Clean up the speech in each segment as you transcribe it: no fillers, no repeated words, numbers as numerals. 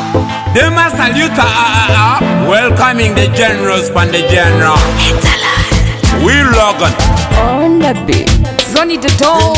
Them a salute, welcoming the generals from the general. We Logan on the beat. Zoni the door.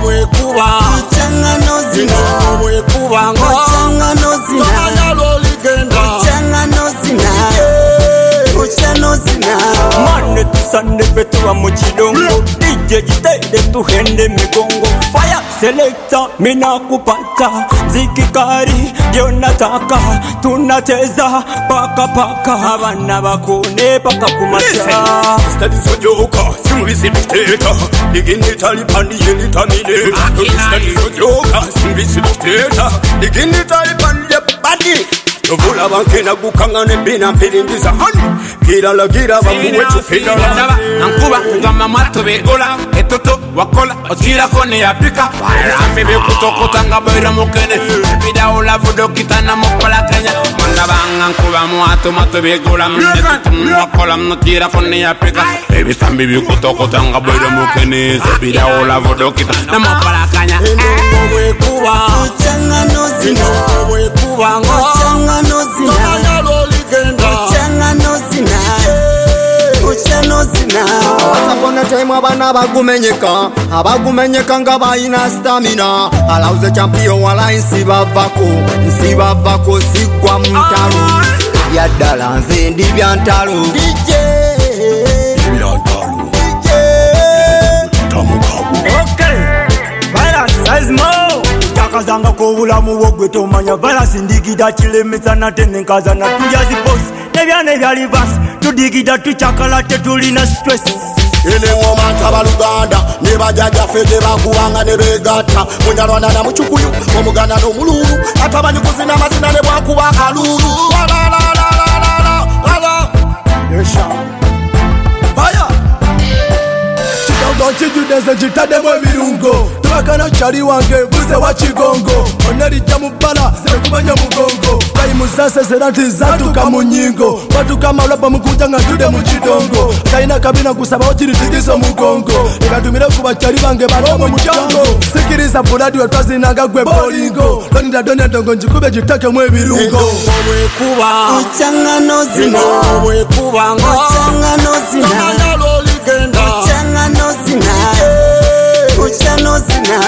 Monday to Sunday vetuwa muchidongo DJ jitende tuhende migongo Fire selector mina kupata Zikikari jonataka tunacheza paka paka Abana bakone paka kumacha Studies for joker, simulisi dictator Digini talipani yeli tamine Studies for joker, simulisi dictator Digini talipani yeli badi Tuvula bankena gukangane bina mpiringiza Gira la gira bakuwe chupidala Nankuba ngama mato begola Etoto wakola Ojira kone ya pika Rame be kutokota nga boira mokene Pida ula vudo kitana mokola kenya Manda banga nkuba muato mato begola Mnetutu wakola mnotira kone ya pika Baby sambi be kutokota nga boira mokene Pida ula vudo kitana mokola kenya Endongo wekuba Uchanga no zina Wekuba Uchanga no zina Uchanga no zina Uchanga no zina Wasapona time abana abagumenyeka nga bayina stamina Alauze champion wala nsibavako sigwa mutalo Yaddala nze ndi byantalo DJ Okay Size mo Takazanga ko bulamu bwogwe tomanya Valasi ndigida chilemesa na tenenkaza na tuyazi boss Nebyane bya reverse tudigida tuchakala tetulina stress Ele ngomanta baluganda ne bajaja fete bakuwanga ne begata Munyarwanda na muchukuyu omuganda no mululu atabanyi kuzina mazina ne bwakuba kalulu wala la la la la la wala Yesha Fire Chidudeze jitademo ebirungo Tubakana chari wange buze wa chigongo Oneri jamubala zere kumanya mugongo Kai musase zeranti zatuka munyingo Watuka malapa mkuja nga tude mchidongo Kaina kabina kusaba ochiri tigiso mugongo Ekatumire kuba chari wange baromo mchango Sikiriza buladi wetwazi naga gwe bolingo Lonida donia dongo njikube jitake mwe birungo Wekuba Uchanga no zina Wekuba Uchanga no zina Uchanga no zina Uchanga no zina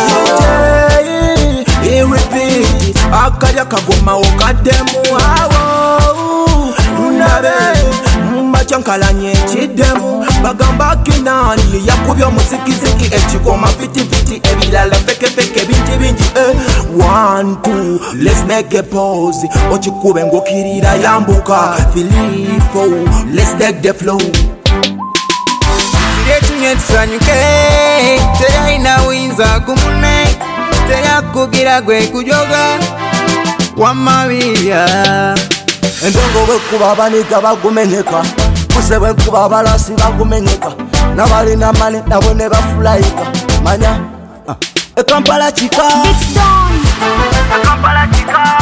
Repeat Akarya kagoma okademu Awo Unabe Mbachankalanye chidemu Bagamba kinani Yakubyo musikiziki Echikoma fiti fiti Ebilala peke peke binti binti 1, 2 Let's make a pose Ochikube ngokirira yambuka Filifo Let's take the flow Sanyuke Teya ina winza kumune Teya kugira gwe kujoga Wamabia Endongo wekuba banika bagumenyeka Kuse wekuba balasi bagumenyeka Nabali na mani nabone bafulaika Manya Ekampala chika It's done. Ekampala chika